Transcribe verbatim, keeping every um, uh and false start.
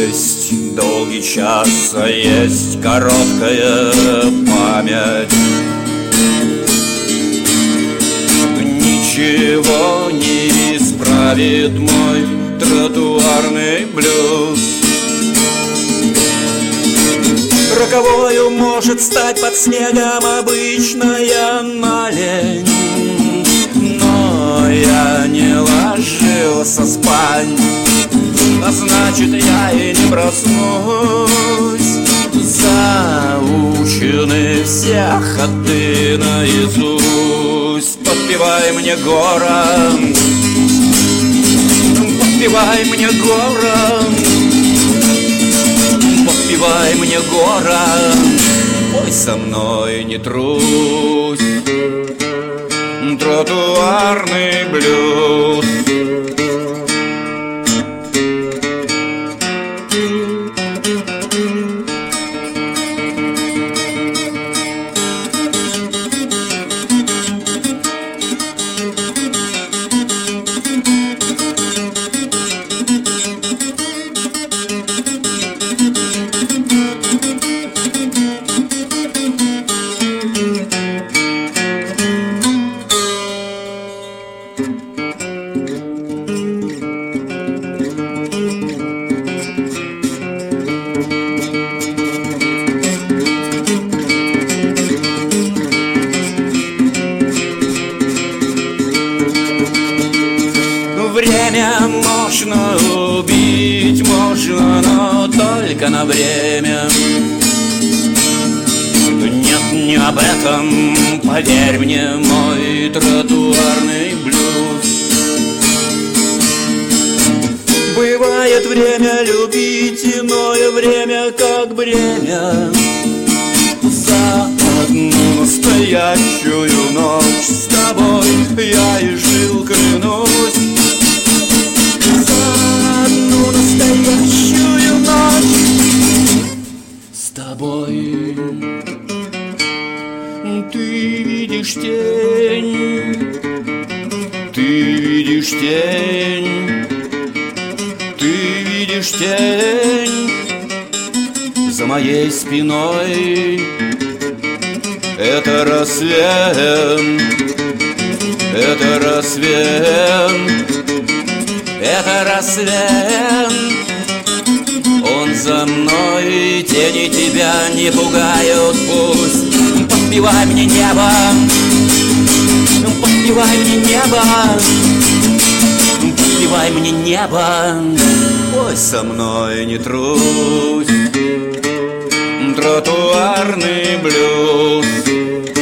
Есть долгий час, а есть короткая память. Ничего не исправит мой тротуарный блюз. Роковою может стать под снегом обычная налень, но я не ложился спать, а значит я и не проснусь. Заучены все ходы наизусть. Подпевай мне, город, подпевай мне, город, подпевай мне, город, пой со мной, не трусь. Тротуарный блюз. Время можно убить, можно, но только на время. Нет, не об этом, поверь мне, мой тротуарный блюз. Бывает время любить, иное время как бремя. За одну настоящую ночь с тобой я и жил, клянусь. Одну настоящую ночь с тобой. Ты видишь тень, ты видишь тень, ты видишь тень за моей спиной. Это рассвет, это рассвет, это рассвет, он за мной. Тени тебя не пугают, пусть. Подпевай мне, небо, подпевай мне, небо, подпевай мне, небо, пой со мной, не трусь. Тротуарный блюз.